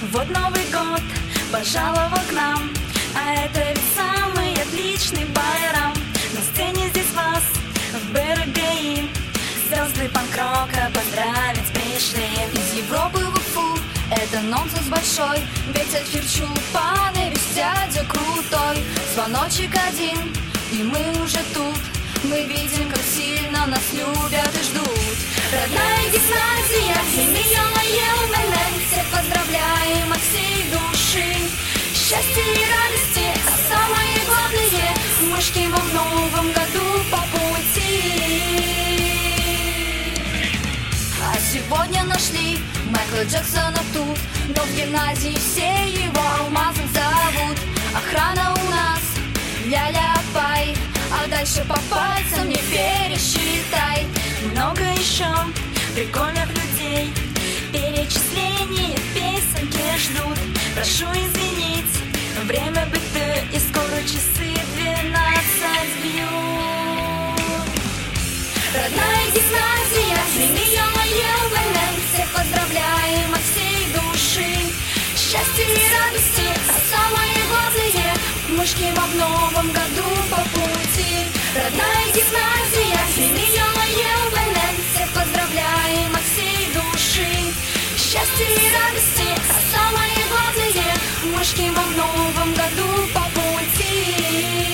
Вот Новый год пожаловал к нам, а это ведь самый отличный байрам. На сцене здесь вас в БРГИ звезды панк-рока поздравить пришли. Из Европы в Уфу это нонсенс большой, ведь от Фирчупаны весь дядя крутой. Звоночек один, и мы уже тут. Мы видим, как сильно нас любят и ждут. Родная Гимназия, миллиона ЕЛМН, всех поздравляем от всей души. Счастья и радости, а самое главное, мышки вам в новом году по пути. А сегодня нашли Майкла Джексона тут, но в гимназии все его алмазом зовут. Охрана у нас ля-ля-пай, а дальше по пальцам не пересчитай. Много еще прикольных людей, перечисления песенки ждут. Прошу извинить, время бытует, и скоро часы 12 бьют. Родная гимназия, миллиона ЕЛМН, всех поздравляем от всей души. Счастья и радости, а самое главное, мышки вам в новом году по пути. Родная гимназия, миллиона ЕЛМН, всех поздравляем от всей души. Счастья и радости, а самое главное, мышки вам в новом году по пути.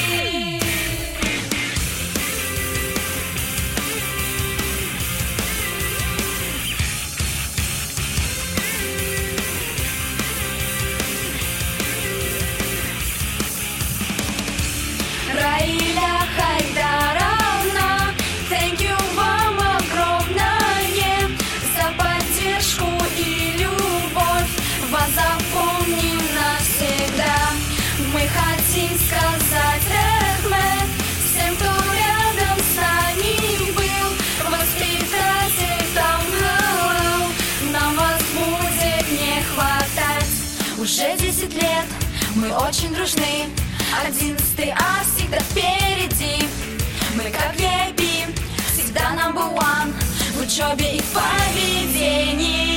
Раиля Хайдаровна, thank you вам огромное за поддержку и любовь. Вас запомним навсегда. Мы хотим сказать рехмет всем, кто рядом с нами был. Воспитатель там hello, нам вас будет не хватать. Уже 10 лет мы очень дружны, 11 А всегда впереди. Мы как VIP, всегда number one в учебе и в поведении.